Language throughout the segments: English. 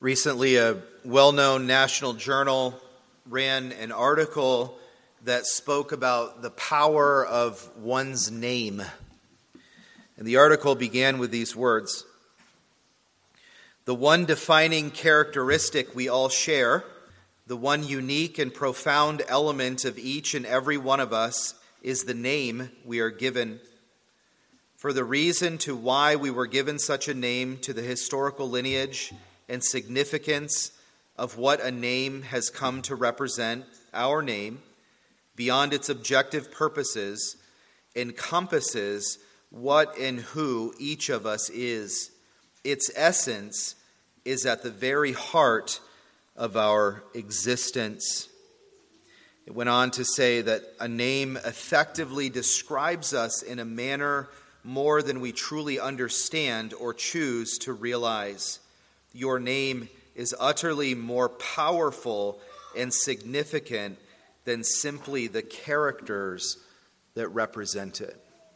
Recently, a well-known national journal ran an article that spoke about the power of one's name. And the article began with these words: "The one defining characteristic we all share, the one unique and profound element of each and every one of us, is the name we are given. For the reason to why we were given such a name, to the historical lineage and significance of what a name has come to represent, our name, beyond its objective purposes, encompasses what and who each of us is. Its essence is at the very heart of our existence." It went on to say that a name effectively describes us in a manner more than we truly understand or choose to realize. Your name is utterly more powerful and significant than simply the characters that represent it.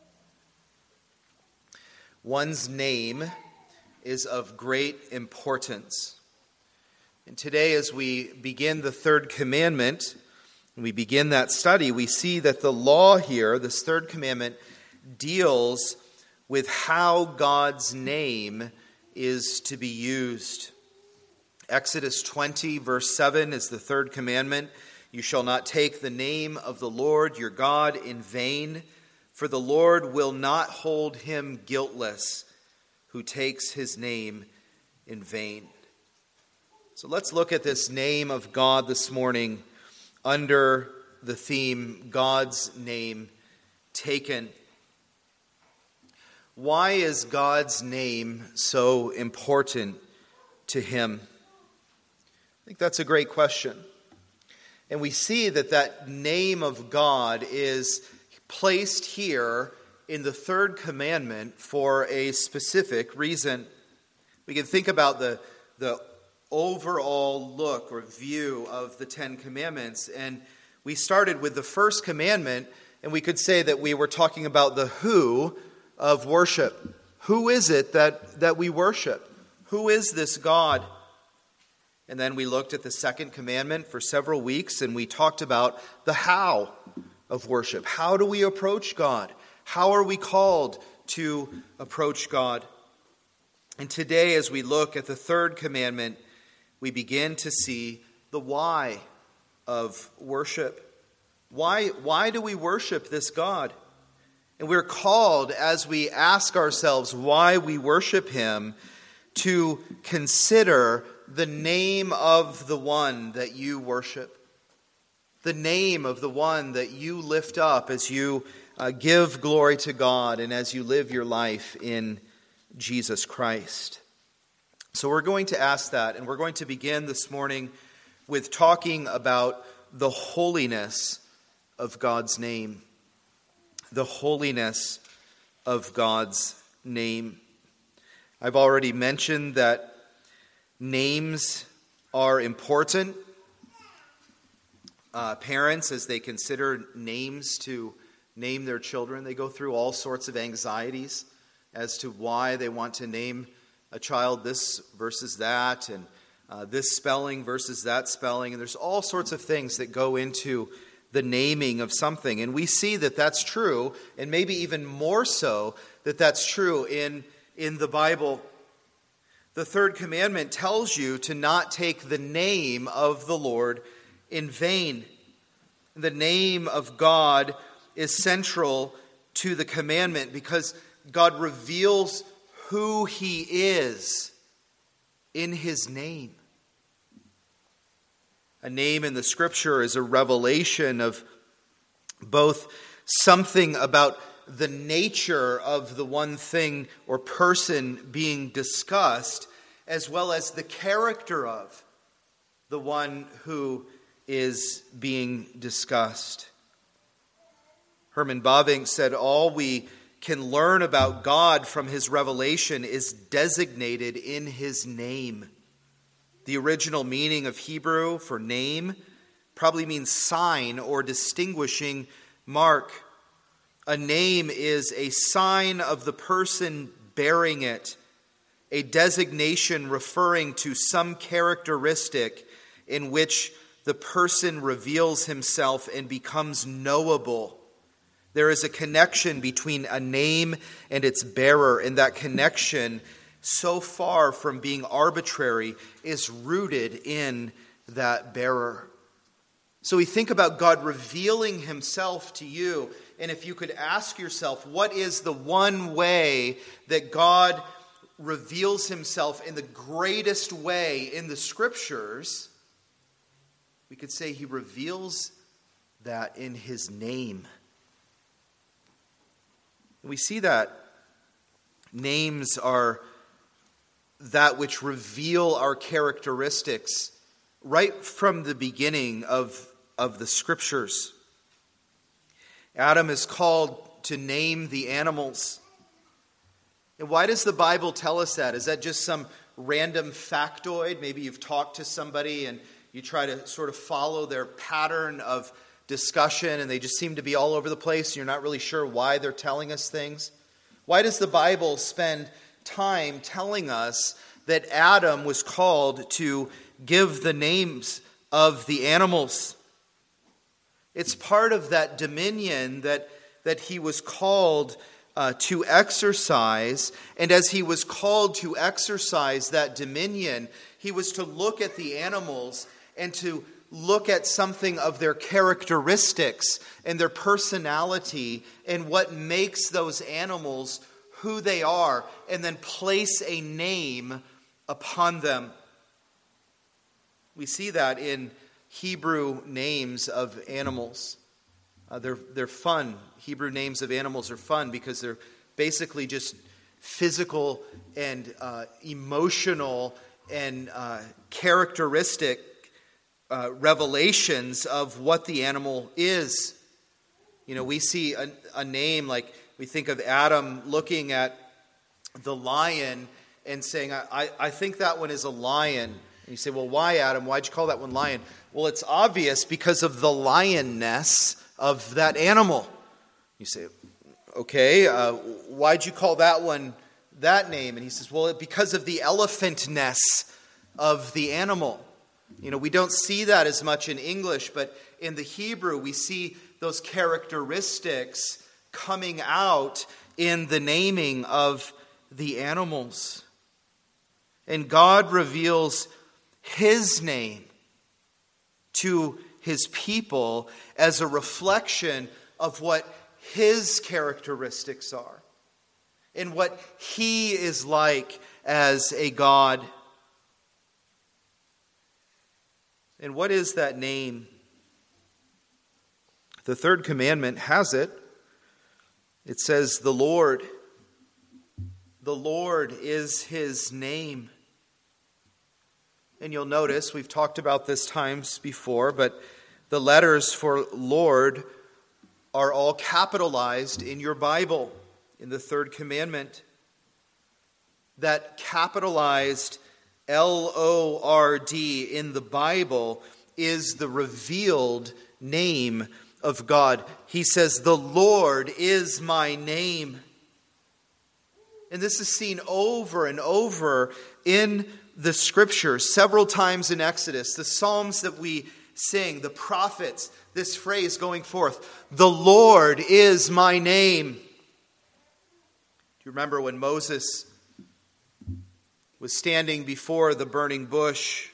One's name is of great importance. And today, as we begin the third commandment, and we begin that study, we see that the law here, this third commandment, deals with how God's name is to be used. Exodus 20, verse 7 is the third commandment. "You shall not take the name of the Lord your God in vain, for the Lord will not hold him guiltless who takes his name in vain." So let's look at this name of God this morning under the theme, God's name taken. Why is God's name so important to him? I think that's a great question. And we see that name of God is placed here in the third commandment for a specific reason. We can think about the overall look or view of the Ten Commandments. And we started with the first commandment, and we could say that we were talking about the who of worship. Who is it that we worship? Who is this God? And then we looked at the second commandment for several weeks, and we talked about the how of worship. How do we approach God? How are we called to approach God? And today, as we look at the third commandment, we begin to see the why of worship. Why do we worship this God? And we're called, as we ask ourselves why we worship him, to consider the name of the one that you worship. The name of the one that you lift up as you give glory to God and as you live your life in Jesus Christ. So we're going to ask that, and we're going to begin this morning with talking about the holiness of God's name. The holiness of God's name. I've already mentioned that names are important. Parents, as they consider names to name their children, they go through all sorts of anxieties as to why they want to name a child this versus that, and this spelling versus that spelling. And there's all sorts of things that go into the naming of something. And we see that that's true, and maybe even more so that that's true in the Bible. The third commandment tells you to not take the name of the Lord in vain. The name of God is central to the commandment because God reveals who he is in his name. A name in the Scripture is a revelation of both something about the nature of the one thing or person being discussed, as well as the character of the one who is being discussed. Herman Bavinck said, "All we can learn about God from his revelation is designated in his name." The original meaning of Hebrew for name probably means sign or distinguishing mark. A name is a sign of the person bearing it. a designation referring to some characteristic in which the person reveals himself and becomes knowable. There is a connection between a name and its bearer, and that connection, so far from being arbitrary, is rooted in that bearer. So we think about God revealing himself to you, and if you could ask yourself, what is the one way that God reveals himself in the greatest way in the Scriptures? We could say he reveals that in his name. We see that names are that which reveal our characteristics right from the beginning of the Scriptures. Adam is called to name the animals. And why does the Bible tell us that? Is that just some random factoid? Maybe you've talked to somebody and you try to sort of follow their pattern of discussion and they just seem to be all over the place and you're not really sure why they're telling us things. Why does the Bible spend time telling us that Adam was called to give the names of the animals? It's part of that dominion that he was called to exercise. And as he was called to exercise that dominion, he was to look at the animals and to look at something of their characteristics and their personality and what makes those animals who they are, and then place a name upon them. We see that in Hebrew names of animals. They're fun. Hebrew names of animals are fun because they're basically just physical and emotional and characteristic revelations of what the animal is. You know, we see a name like we think of Adam looking at the lion and saying, I think that one is a lion. And you say, well, why, Adam? Why'd you call that one lion? Well, it's obvious because of the lionness of that animal. You say, okay, why'd you call that one that name? And he says, well, because of the elephantness of the animal. You know, we don't see that as much in English, but in the Hebrew, we see those characteristics coming out in the naming of the animals. And God reveals his name to his people as a reflection of what his characteristics are and what he is like as a God. And what is that name? The third commandment has it. It says, the Lord. The Lord is his name. And you'll notice, we've talked about this times before, but the letters for Lord are all capitalized in your Bible, in the third commandment. That capitalized L-O-R-D in the Bible is the revealed name of God. He says, the Lord is my name. And this is seen over and over in the Scripture, several times in Exodus, the Psalms that we sing, the prophets, this phrase going forth, the Lord is my name. Do you remember when Moses was standing before the burning bush?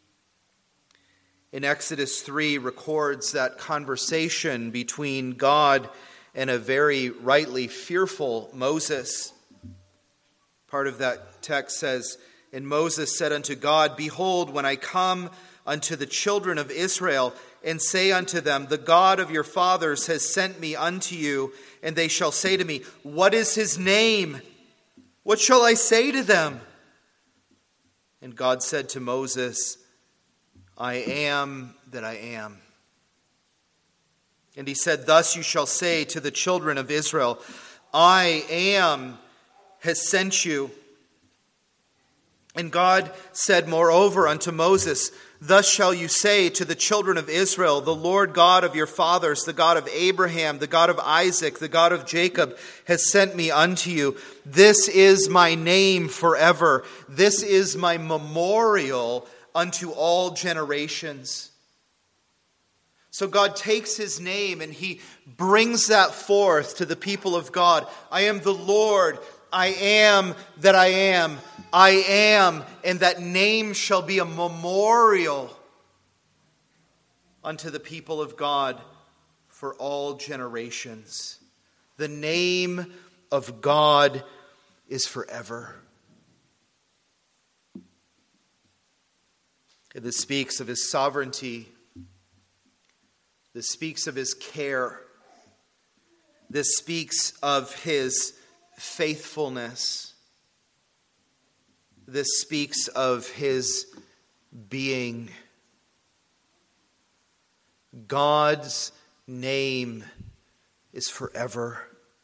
In Exodus 3 records that conversation between God and a very rightly fearful Moses. Part of that text says, and Moses said unto God, behold, when I come unto the children of Israel, and say unto them, the God of your fathers has sent me unto you, and they shall say to me, what is his name? What shall I say to them? And God said to Moses, I am that I am. And he said, thus you shall say to the children of Israel, I am has sent you. And God said moreover unto Moses, Thus shall you say to the children of Israel, The Lord God of your fathers, the God of Abraham, the God of Isaac, the God of Jacob, has sent me unto you. This is my name forever. This is my memorial unto all generations. So God takes his name and he brings that forth to the people of God. I am the Lord. I am that I am. I am, and that name shall be a memorial unto the people of God for all generations. The name of God is forever. And this speaks of his sovereignty. This speaks of his care. This speaks of his faithfulness. This speaks of his being. God's name is forever.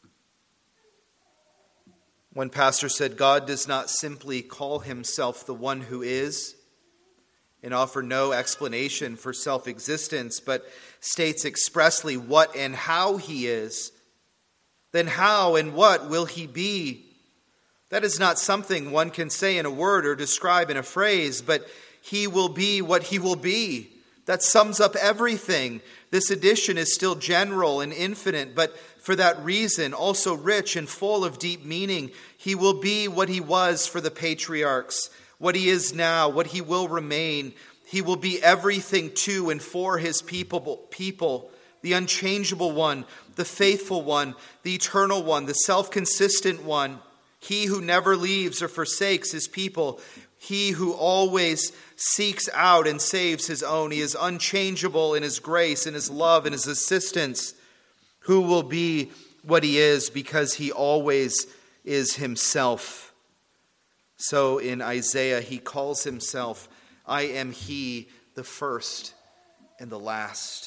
One pastor said, God does not simply call himself the one who is and offer no explanation for self-existence, but states expressly what and how he is. Then how and what will he be? That is not something one can say in a word or describe in a phrase, but he will be what he will be. That sums up everything. This edition is still general and infinite, but for that reason also rich and full of deep meaning. He will be what he was for the patriarchs, what he is now, what he will remain. He will be everything to and for his people, the unchangeable one, the faithful one, the eternal one, the self-consistent one. He who never leaves or forsakes his people. He who always seeks out and saves his own. He is unchangeable in his grace, in his love, in his assistance. Who will be what he is because he always is himself. So in Isaiah, he calls himself, I am he, the first and the last.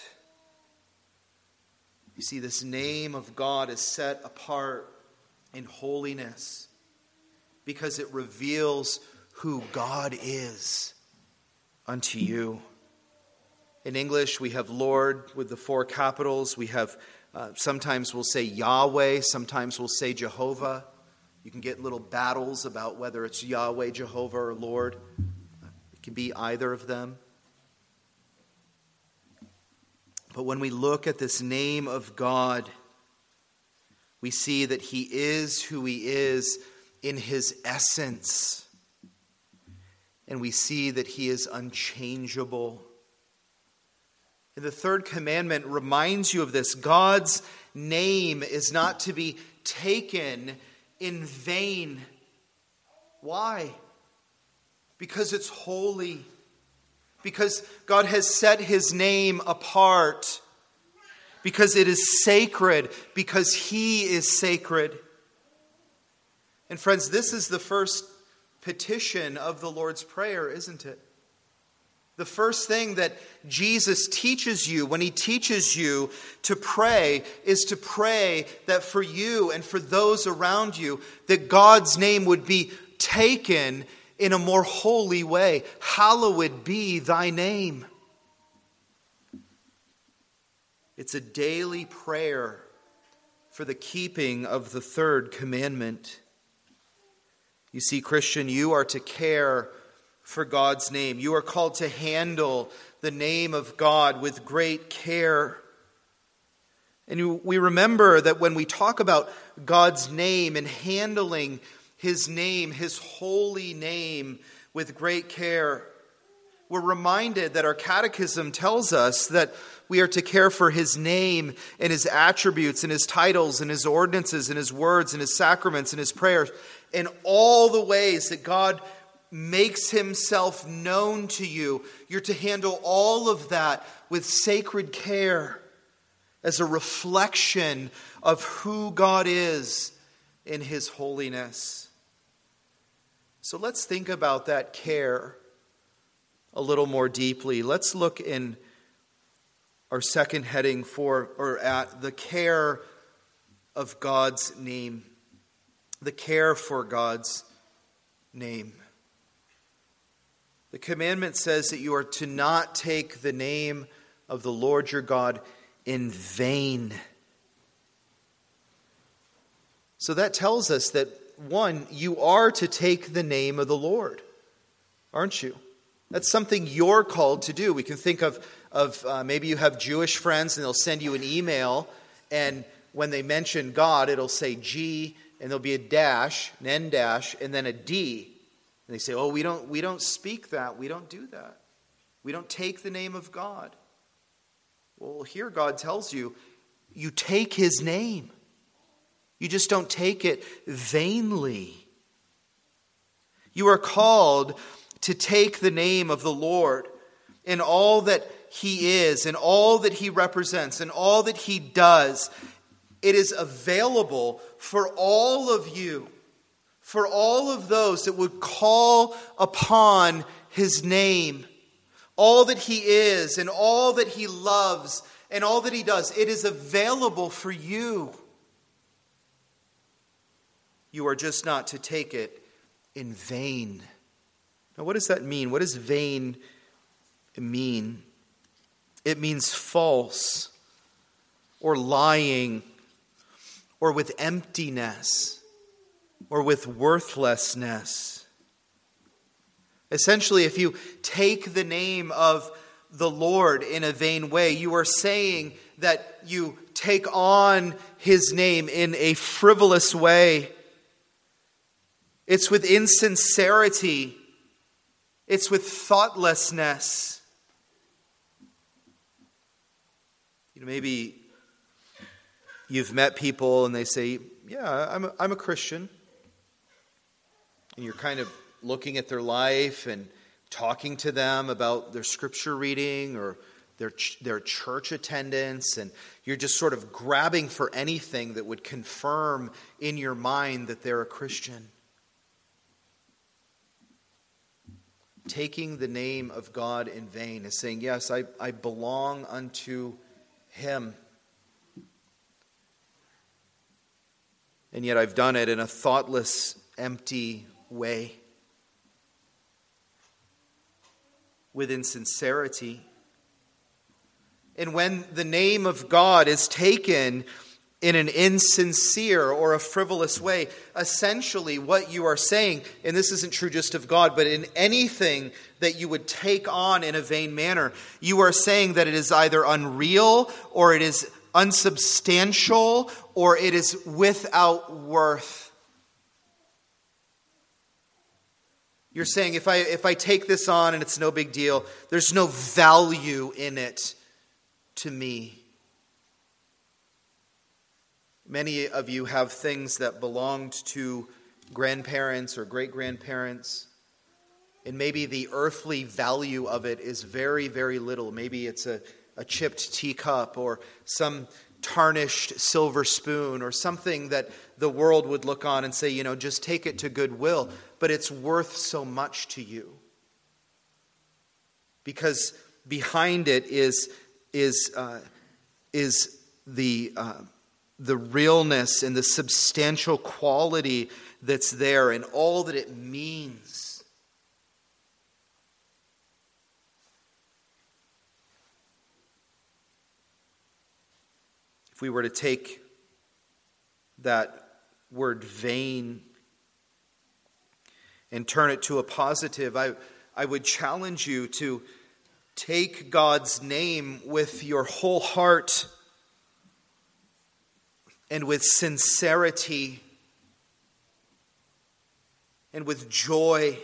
You see, this name of God is set apart in holiness because it reveals who God is unto you. In English, we have Lord with the 4 capitals. We have, sometimes we'll say Yahweh, sometimes we'll say Jehovah. You can get little battles about whether it's Yahweh, Jehovah, or Lord. It can be either of them. But when we look at this name of God, we see that he is who he is in his essence. And we see that he is unchangeable. And the third commandment reminds you of this. God's name is not to be taken in vain. Why? Because it's holy. Because God has set his name apart. Because it is sacred. Because he is sacred. And friends, this is the first petition of the Lord's Prayer, isn't it? The first thing that Jesus teaches you when he teaches you to pray is to pray that for you and for those around you, that God's name would be taken in a more holy way. Hallowed be thy name. It's a daily prayer for the keeping of the third commandment. You see, Christian, you are to care for God's name. You are called to handle the name of God with great care. And we remember that when we talk about God's name and handling his name, his holy name, with great care, we're reminded that our catechism tells us that we are to care for his name and his attributes and his titles and his ordinances and his words and his sacraments and his prayers in all the ways that God makes himself known to you. You're to handle all of that with sacred care as a reflection of who God is in his holiness. So let's think about that care a little more deeply. Let's look in our second heading at the care of God's name. The care for God's name. The commandment says that you are to not take the name of the Lord your God in vain. So that tells us that, one, you are to take the name of the Lord, aren't you? That's something you're called to do. We can think of maybe you have Jewish friends and they'll send you an email, and when they mention God, it'll say G, and there'll be a dash, an N dash, and then a D. And they say, oh, we don't speak that. We don't do that. We don't take the name of God. Well, here God tells you, you take his name. You just don't take it vainly. You are called to take the name of the Lord in all that he is, in all that he represents, in all that he does. It is available for all of you, for all of those that would call upon his name. All that he is and all that he loves and all that he does, it is available for you. You are just not to take it in vain. Now, what does that mean? What does vain mean? It means false or lying or with emptiness or with worthlessness. Essentially, if you take the name of the Lord in a vain way, you are saying that you take on his name in a frivolous way. It's with insincerity. It's with thoughtlessness. Maybe you've met people and they say, yeah, I'm a Christian. And you're kind of looking at their life and talking to them about their scripture reading or their church attendance, and you're just sort of grabbing for anything that would confirm in your mind that they're a Christian. Taking the name of God in vain is saying, yes, I belong unto him. And yet I've done it in a thoughtless, empty way. With insincerity. And when the name of God is taken in an insincere or a frivolous way, essentially what you are saying, and this isn't true just of God, but in anything that you would take on in a vain manner, you are saying that it is either unreal or it is unsubstantial or it is without worth. You're saying if I take this on and it's no big deal, there's no value in it to me. Many of you have things that belonged to grandparents or great-grandparents, and maybe the earthly value of it is very, very little. Maybe it's a chipped teacup or some tarnished silver spoon or something that the world would look on and say, just take it to Goodwill. But it's worth so much to you. Because behind it is the realness and the substantial quality that's there and all that it means. If we were to take that word vain and turn it to a positive, I would challenge you to take God's name with your whole heart and with sincerity and with joy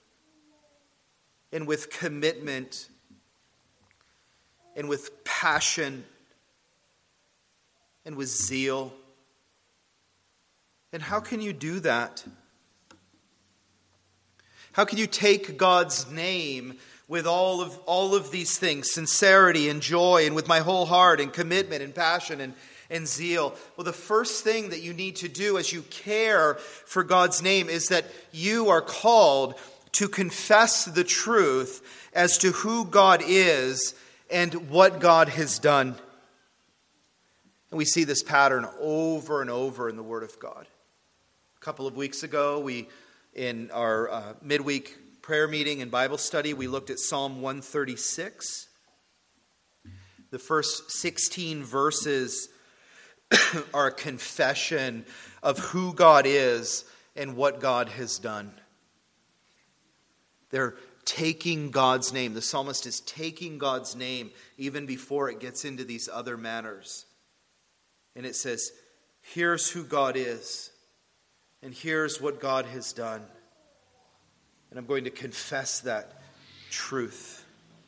and with commitment and with passion and with zeal. And how can you do that? How can you take God's name with all of these things, sincerity and joy, and with my whole heart and commitment and passion and zeal? Well, the first thing that you need to do as you care for God's name is that you are called to confess the truth as to who God is and what God has done. And we see this pattern over and over in the Word of God. A couple of weeks ago, in our midweek prayer meeting and Bible study, we looked at Psalm 136. The first 16 verses are a confession of who God is and what God has done. They're taking God's name. The psalmist is taking God's name even before it gets into these other matters. And it says, here's who God is, and here's what God has done. And I'm going to confess that truth.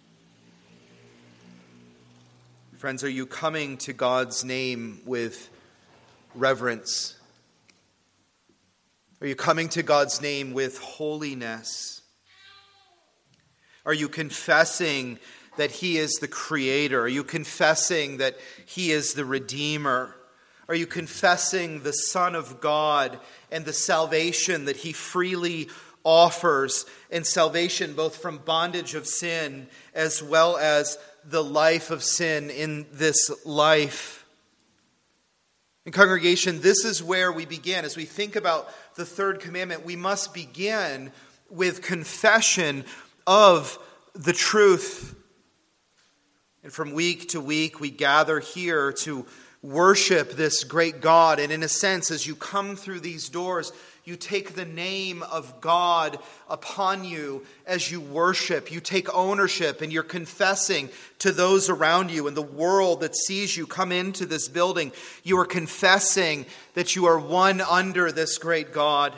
Friends, are you coming to God's name with reverence? Are you coming to God's name with holiness? Are you confessing that He is the Creator? Are you confessing that He is the Redeemer? Are you confessing the Son of God and the salvation that He freely offers, and salvation both from bondage of sin as well as the life of sin in this life? In congregation, this is where we begin. As we think about the third commandment, we must begin with confession of the truth. And from week to week, we gather here to worship this great God. And in a sense, as you come through these doors, you take the name of God upon you as you worship. You take ownership, and you're confessing to those around you and the world that sees you come into this building. You are confessing that you are one under this great God.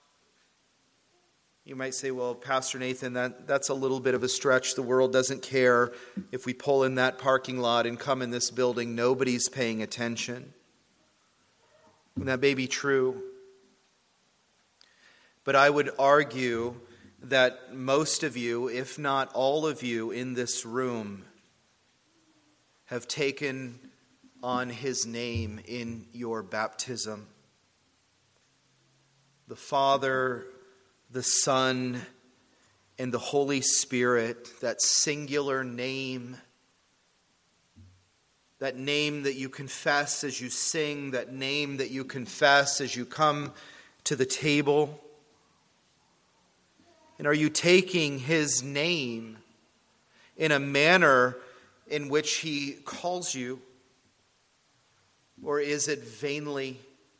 You might say, well, Pastor Nathan, that's a little bit of a stretch. The world doesn't care if we pull in that parking lot and come in this building. Nobody's paying attention. And that may be true. But I would argue that most of you, if not all of you in this room, have taken on His name in your baptism. The Father, the Son, and the Holy Spirit, that singular name, that name that you confess as you sing, that name that you confess as you come to the table. And are you taking His name in a manner in which He calls you? Or is it vainly?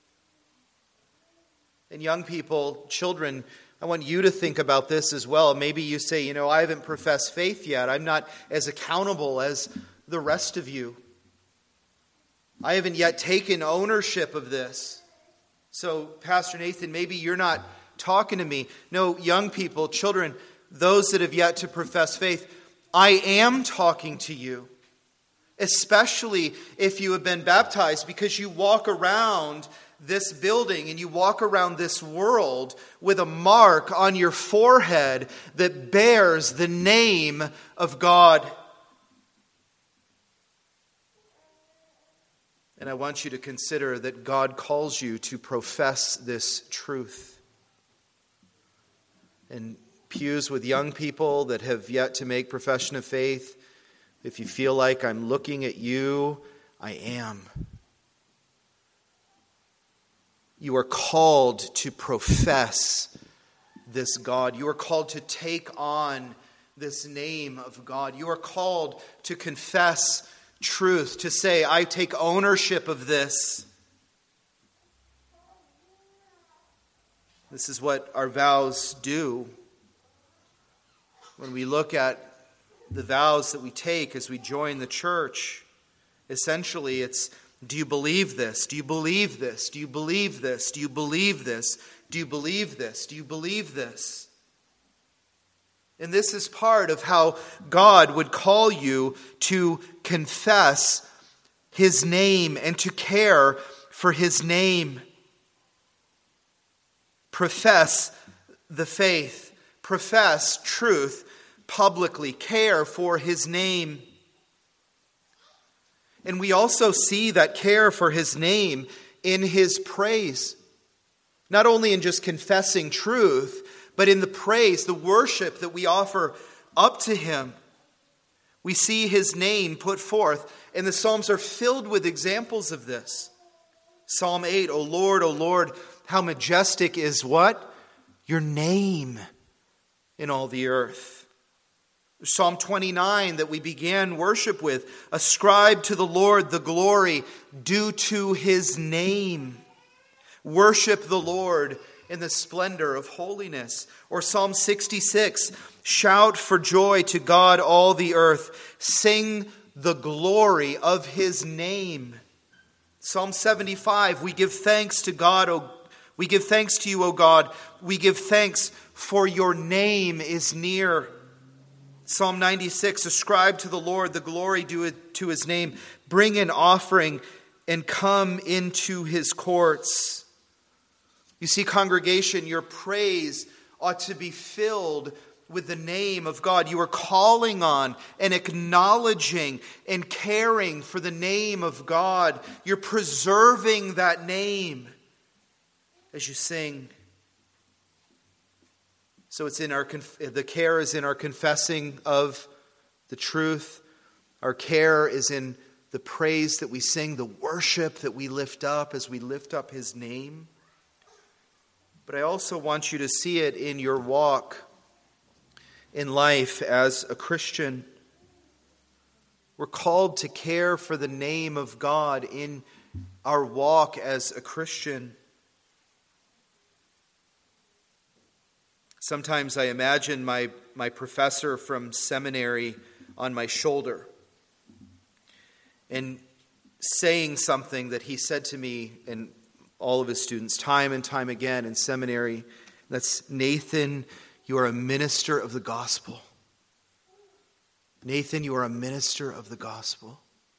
And young people, children, I want you to think about this as well. Maybe you say, I haven't professed faith yet. I'm not as accountable as the rest of you. I haven't yet taken ownership of this. So, Pastor Nathan, maybe you're not talking to me. No, young people, children, those that have yet to profess faith, I am talking to you. Especially if you have been baptized, because you walk around this building and you walk around this world with a mark on your forehead that bears the name of God. And I want you to consider that God calls you to profess this truth. And pews with young people that have yet to make profession of faith, if you feel like I'm looking at you, I am. You are called to profess this God. You are called to take on this name of God. You are called to confess truth, to say, I take ownership of this. This is what our vows do. When we look at the vows that we take as we join the church, essentially it's, do you believe this? Do you believe this? Do you believe this? Do you believe this? Do you believe this? Do you believe this? And this is part of how God would call you to confess His name and to care for His name. Profess the faith. Profess truth publicly. Care for His name. And we also see that care for His name in His praise. Not only in just confessing truth, but in the praise, the worship that we offer up to Him. We see His name put forth, and the Psalms are filled with examples of this. Psalm 8, O Lord, how majestic is what? Your name in all the earth. Psalm 29 that we began worship with, ascribe to the Lord the glory due to his name. Worship the Lord in the splendor of holiness. Or Psalm 66, shout for joy to God all the earth. Sing the glory of his name. Psalm 75, we give thanks to God, we give thanks to you, O God. We give thanks for your name is near. Psalm 96, ascribe to the Lord the glory due to his name. Bring an offering and come into his courts. You see, congregation, your praise ought to be filled with the name of God. You are calling on and acknowledging and caring for the name of God. You're preserving that name as you sing. So it's in the care is in our confessing of the truth. Our care is in the praise that we sing, the worship that we lift up as we lift up his name. But I also want you to see it in your walk in life as a Christian. We're called to care for the name of God in our walk as a Christian. Sometimes I imagine my professor from seminary on my shoulder and saying something that he said to me and all of his students time and time again in seminary. That's, Nathan, you are a minister of the gospel. Nathan, you are a minister of the gospel.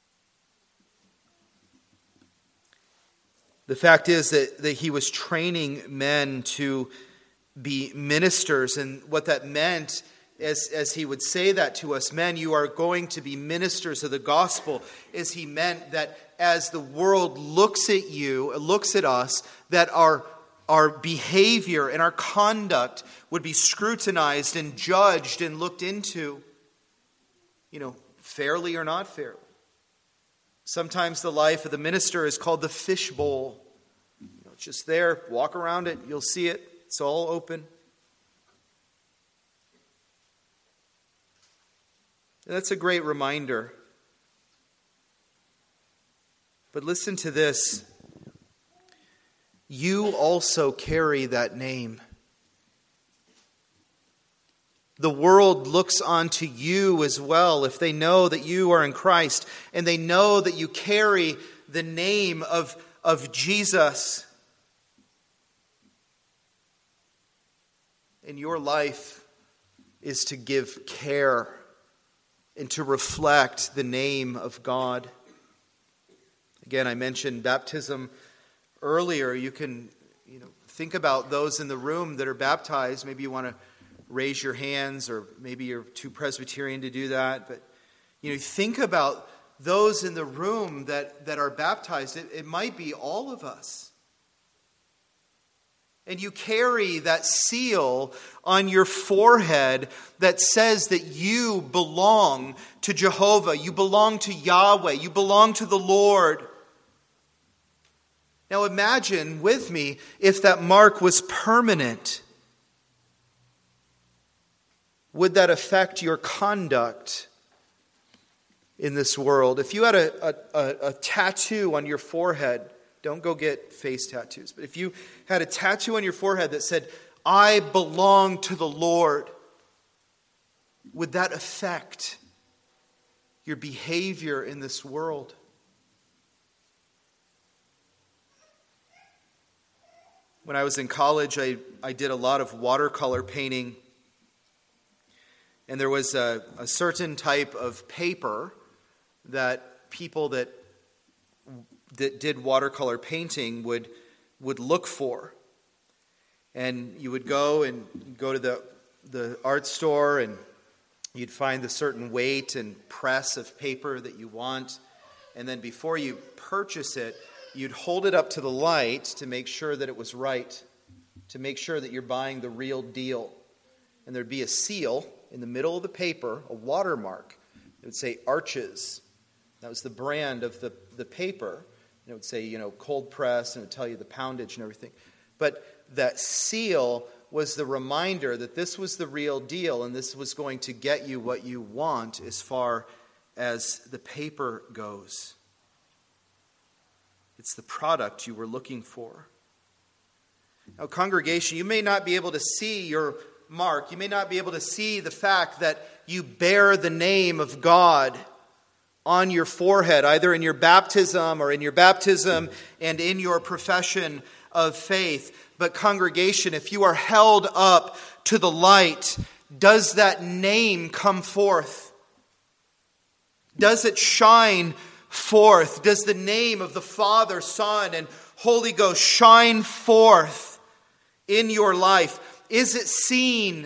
The fact is that he was training men to be ministers, and what that meant as he would say that to us, men, you are going to be ministers of the gospel, is he meant that as the world looks at you, looks at us, that our behavior and our conduct would be scrutinized and judged and looked into, fairly or not fairly. Sometimes the life of the minister is called the fishbowl. It's just there, walk around it, you'll see it. It's all open. That's a great reminder. But listen to this. You also carry that name. The world looks onto you as well if they know that you are in Christ and they know that you carry the name of Jesus. And your life is to give care and to reflect the name of God. Again, I mentioned baptism earlier. You can, think about those in the room that are baptized. Maybe you want to raise your hands, or maybe you're too Presbyterian to do that. But, think about those in the room that are baptized. It might be all of us. And you carry that seal on your forehead that says that you belong to Jehovah, you belong to Yahweh, you belong to the Lord. Now imagine with me if that mark was permanent. Would that affect your conduct in this world? If you had a tattoo on your forehead, don't go get face tattoos. But if you had a tattoo on your forehead that said, I belong to the Lord, would that affect your behavior in this world? When I was in college, I did a lot of watercolor painting. And there was a certain type of paper that people that did watercolor painting would look for. And you would go to the art store and you'd find the certain weight and press of paper that you want. And then before you purchase it, you'd hold it up to the light to make sure that it was right, to make sure that you're buying the real deal. And there'd be a seal in the middle of the paper, a watermark. It would say Arches. That was the brand of the paper. And it would say, cold press, and it would tell you the poundage and everything. But that seal was the reminder that this was the real deal and this was going to get you what you want as far as the paper goes. It's the product you were looking for. Now, congregation, you may not be able to see your mark. You may not be able to see the fact that you bear the name of God on your forehead, either in your baptism and in your profession of faith. But congregation, if you are held up to the light, does that name come forth? Does it shine forth? Does the name of the Father, Son, and Holy Ghost shine forth in your life? Is it seen?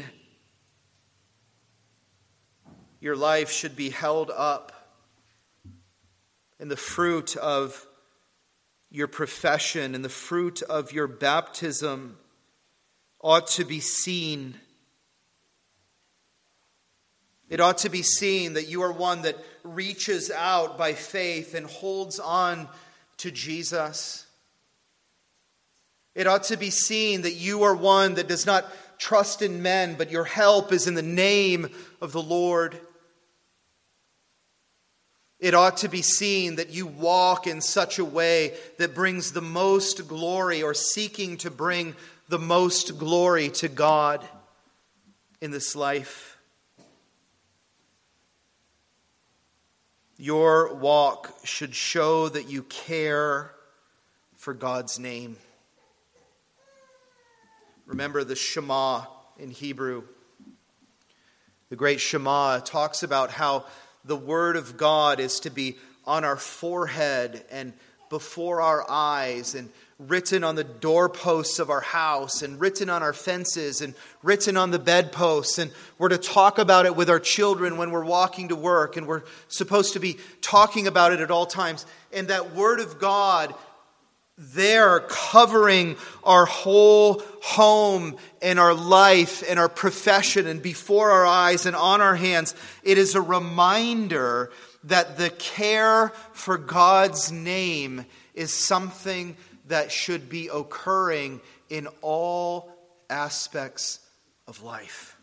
Your life should be held up, and the fruit of your profession and the fruit of your baptism ought to be seen. It ought to be seen that you are one that reaches out by faith and holds on to Jesus. It ought to be seen that you are one that does not trust in men, but your help is in the name of the Lord. It ought to be seen that you walk in such a way that brings the most glory, or seeking to bring the most glory to God in this life. Your walk should show that you care for God's name. Remember the Shema in Hebrew. The great Shema talks about how the Word of God is to be on our forehead and before our eyes, and written on the doorposts of our house, and written on our fences, and written on the bedposts. And we're to talk about it with our children when we're walking to work, and we're supposed to be talking about it at all times. And that Word of God there covering our whole home and our life and our profession and before our eyes and on our hands. It is a reminder that the care for God's name is something that should be occurring in all aspects of life.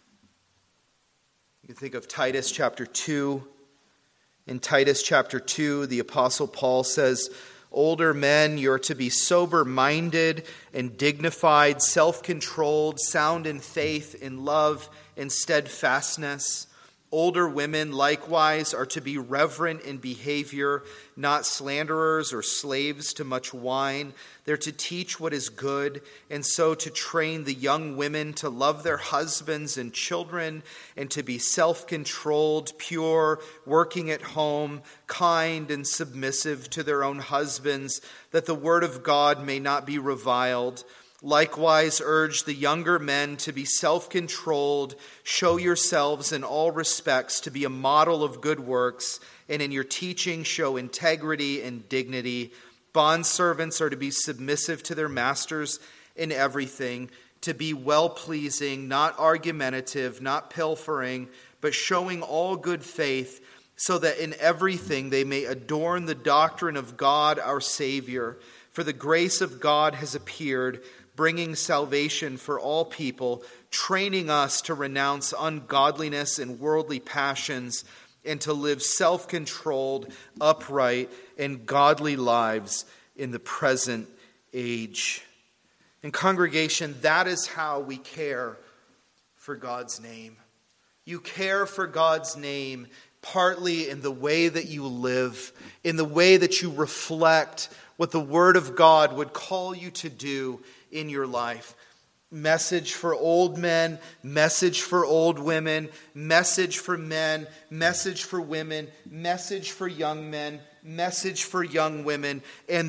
You can think of Titus chapter 2. In Titus chapter 2, the Apostle Paul says, "Older men, you're to be sober-minded and dignified, self-controlled, sound in faith, in love, and steadfastness. Older women likewise are to be reverent in behavior, not slanderers or slaves to much wine. They're to teach what is good, and so to train the young women to love their husbands and children, and to be self-controlled, pure, working at home, kind and submissive to their own husbands, that the word of God may not be reviled. Likewise, urge the younger men to be self-controlled. Show yourselves in all respects to be a model of good works, and in your teaching show integrity and dignity. Bondservants are to be submissive to their masters in everything, to be well-pleasing, not argumentative, not pilfering, but showing all good faith, so that in everything they may adorn the doctrine of God our Savior. For the grace of God has appeared, bringing salvation for all people, training us to renounce ungodliness and worldly passions, and to live self-controlled, upright, and godly lives in the present age." And congregation, that is how we care for God's name. You care for God's name partly in the way that you live, in the way that you reflect what the Word of God would call you to do in your life. Message for old men, message for old women, message for men, message for women, message for young men, message for young women, and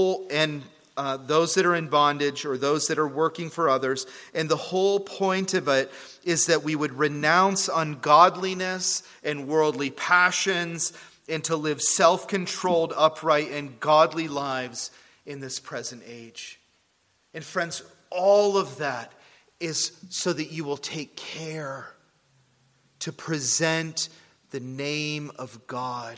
those that are in bondage or those that are working for others. And the whole point of it is that we would renounce ungodliness and worldly passions, and to live self-controlled, upright, and godly lives in this present age. And friends, all of that is so that you will take care to present the name of God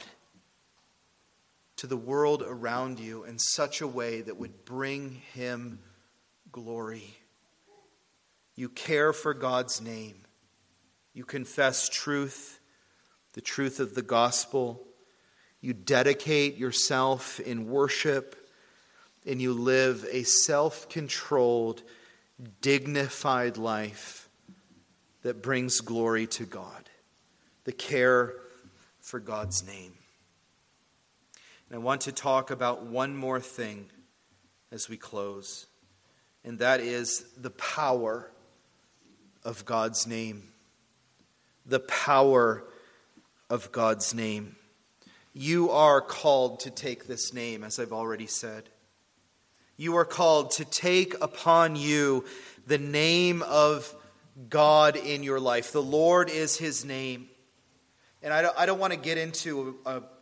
to the world around you in such a way that would bring Him glory. You care for God's name. You confess truth, the truth of the gospel. You dedicate yourself in worship, and you live a self-controlled, dignified life that brings glory to God. The care for God's name. And I want to talk about one more thing as we close, and that is the power of God's name. The power of God's name. You are called to take this name, as I've already said. You are called to take upon you the name of God in your life. The Lord is his name. And I don't want to get into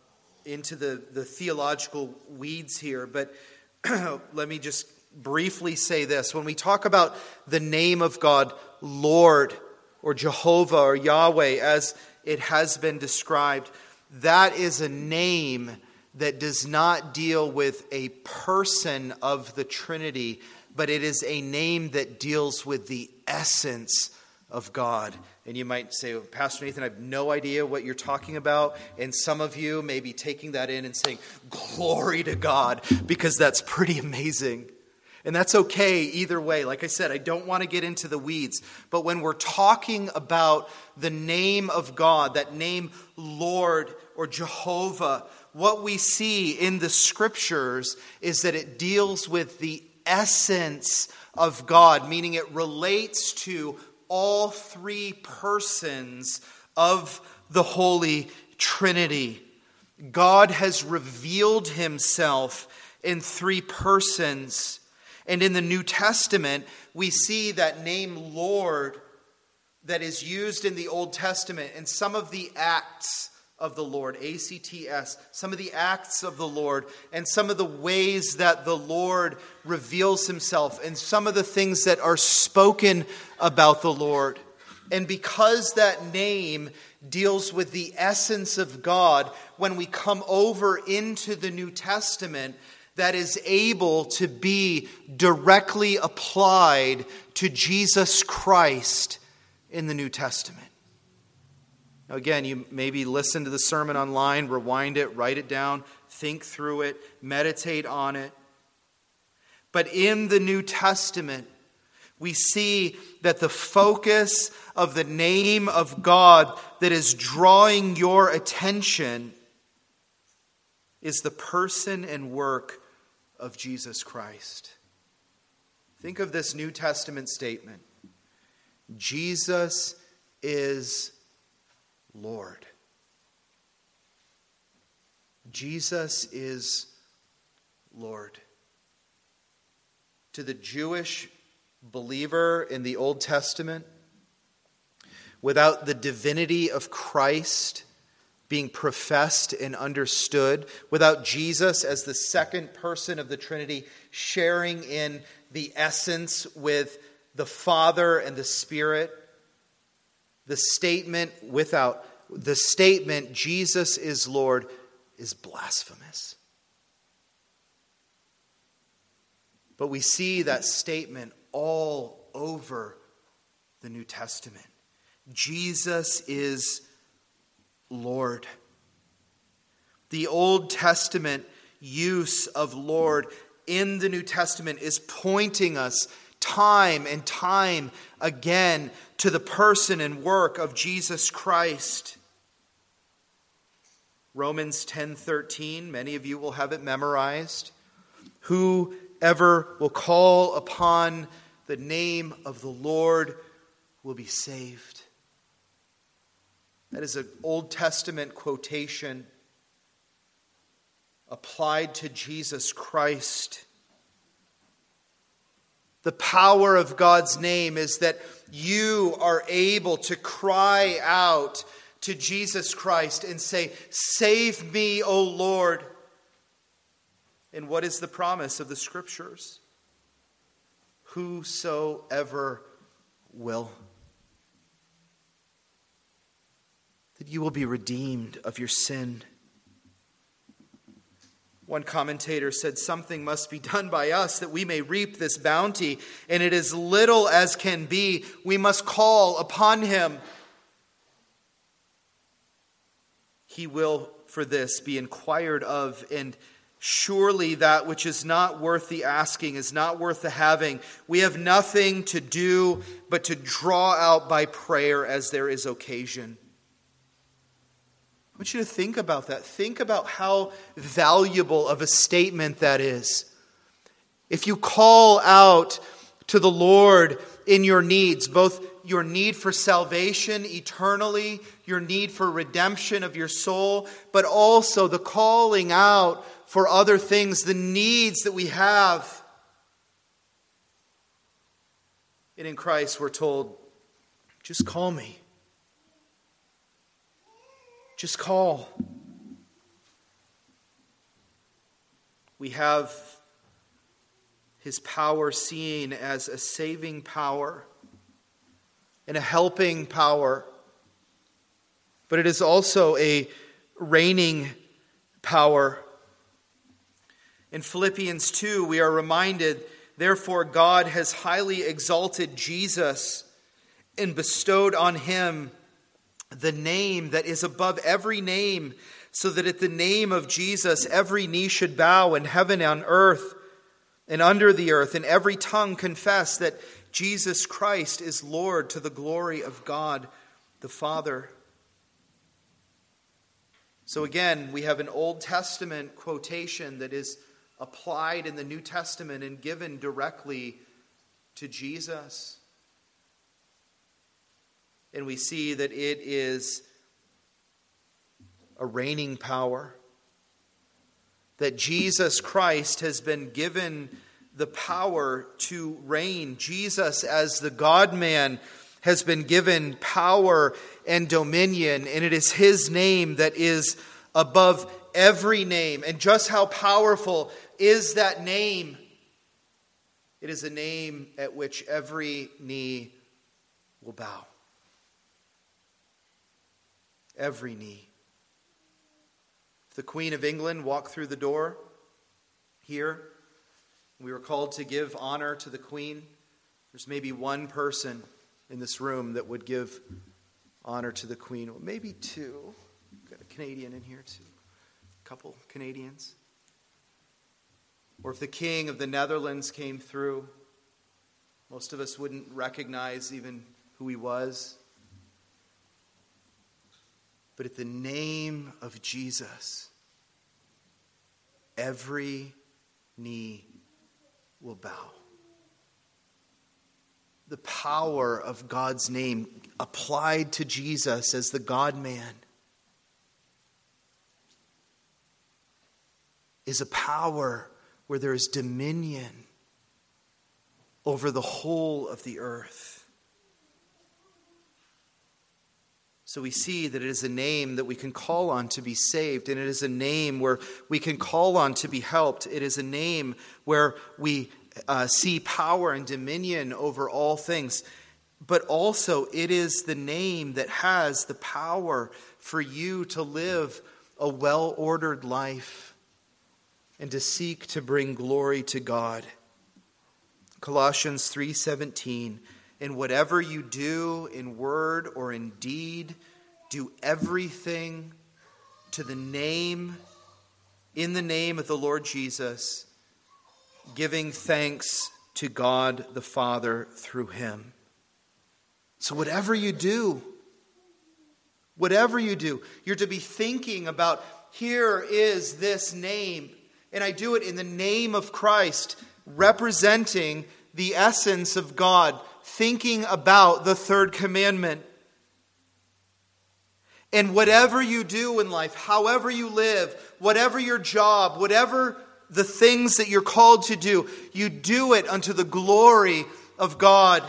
the theological weeds here, but let me just briefly say this. When we talk about the name of God, Lord, or Jehovah, or Yahweh, as it has been described, that is a name that does not deal with a person of the Trinity, but it is a name that deals with the essence of God. And you might say, Pastor Nathan, I have no idea what you're talking about. And some of you may be taking that in and saying, glory to God, because that's pretty amazing. And that's okay either way. Like I said, I don't want to get into the weeds. But when we're talking about the name of God, that name Lord or Jehovah, what we see in the scriptures is that it deals with the essence of God, meaning it relates to all three persons of the Holy Trinity. God has revealed himself in three persons. And in the New Testament, we see that name Lord that is used in the Old Testament and some of the acts of the Lord, ACTS, some of the acts of the Lord, and some of the ways that the Lord reveals himself, and some of the things that are spoken about the Lord. And because that name deals with the essence of God, when we come over into the New Testament, that is able to be directly applied to Jesus Christ in the New Testament. Now again, you maybe listen to the sermon online, rewind it, write it down, think through it, meditate on it. But in the New Testament, we see that the focus of the name of God that is drawing your attention is the person and work of Jesus Christ. Think of this New Testament statement. Jesus is Lord. Jesus is Lord. To the Jewish believer in the Old Testament, without the divinity of Christ being professed and understood, without Jesus as the second person of the Trinity sharing in the essence with the Father and the Spirit, the statement Jesus is Lord is blasphemous. But we see that statement all over the New Testament. Jesus is Lord. The Old Testament use of Lord in the New Testament is pointing us time and time again to the person and work of Jesus Christ. Romans 10:13, many of you will have it memorized. Whoever will call upon the name of the Lord will be saved. That is an Old Testament quotation applied to Jesus Christ. The power of God's name is that you are able to cry out to Jesus Christ and say, "Save me, O Lord." And what is the promise of the Scriptures? Whosoever will. That you will be redeemed of your sin. One commentator said, something must be done by us that we may reap this bounty, and it is little as can be. We must call upon him. He will for this be inquired of, and surely that which is not worth the asking is not worth the having. We have nothing to do but to draw out by prayer as there is occasion. I want you to think about that. Think about how valuable of a statement that is. If you call out to the Lord in your needs, both your need for salvation eternally, your need for redemption of your soul, but also the calling out for other things, the needs that we have. And in Christ we're told, just call me. Just call. We have his power seen as a saving power and a helping power. But it is also a reigning power. In Philippians 2, we are reminded, therefore God has highly exalted Jesus and bestowed on him the name that is above every name, so that at the name of Jesus every knee should bow in heaven and on earth and under the earth, and every tongue confess that Jesus Christ is Lord, to the glory of God the Father. So again, we have an Old Testament quotation that is applied in the New Testament and given directly to Jesus. And we see that it is a reigning power. That Jesus Christ has been given the power to reign. Jesus, as the God-man, has been given power and dominion. And it is his name that is above every name. And just how powerful is that name? It is a name at which every knee will bow. Every knee. If the Queen of England walked through the door here, we were called to give honor to the Queen, there's maybe one person in this room that would give honor to the Queen. Well, maybe two. We've got a Canadian in here too. A couple Canadians. Or if the King of the Netherlands came through, most of us wouldn't recognize even who he was. But at the name of Jesus, every knee will bow. The power of God's name applied to Jesus as the God-man is a power where there is dominion over the whole of the earth. So we see that it is a name that we can call on to be saved, and it is a name where we can call on to be helped. It is a name where we see power and dominion over all things. But also it is the name that has the power for you to live a well-ordered life and to seek to bring glory to God. Colossians 3:17, and whatever you do in word or in deed, do everything in the name of the Lord Jesus, giving thanks to God the Father through him. So whatever you do, you're to be thinking about, here is this name, and I do it in the name of Christ, representing the essence of God, thinking about the third commandment. And whatever you do in life, however you live, whatever your job, whatever the things that you're called to do, you do it unto the glory of God.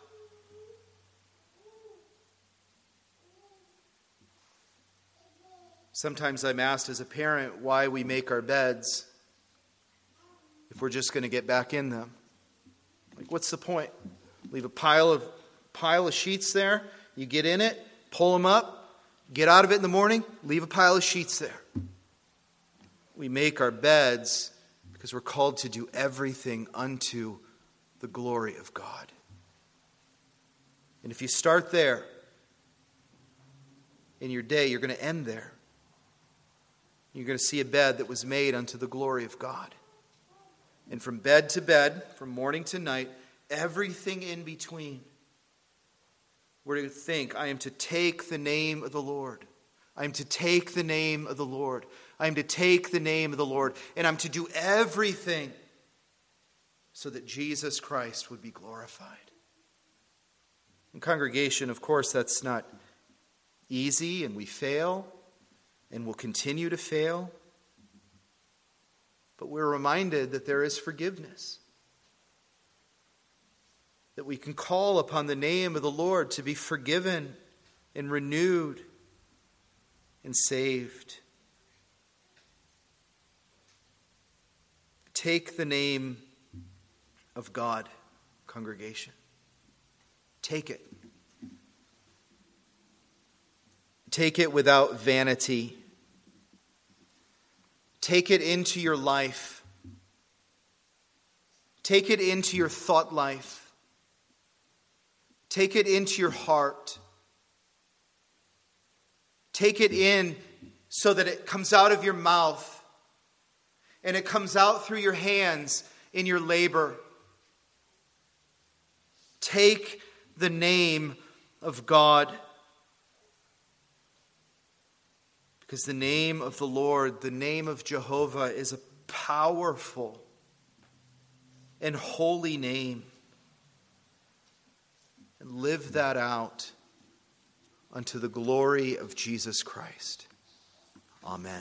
Sometimes I'm asked as a parent why we make our beds if we're just going to get back in them. Like, what's the point? Leave a pile of sheets there, you get in it, pull them up, get out of it in the morning, leave a pile of sheets there. We make our beds because we're called to do everything unto the glory of God. And if you start there in your day, you're going to end there. You're going to see a bed that was made unto the glory of God. And from bed to bed, from morning to night, everything in between, we're to think, I am to take the name of the Lord. I am to take the name of the Lord. I am to take the name of the Lord. And I'm to do everything so that Jesus Christ would be glorified. In congregation, of course, that's not easy, and we fail, and will continue to fail. But we're reminded that there is forgiveness. That we can call upon the name of the Lord to be forgiven and renewed and saved. Take the name of God, congregation. Take it. Take it without vanity. Take it into your life. Take it into your thought life. Take it into your heart. Take it in so that it comes out of your mouth and it comes out through your hands in your labor. Take the name of God. Because the name of the Lord, the name of Jehovah, is a powerful and holy name. And live that out unto the glory of Jesus Christ. Amen.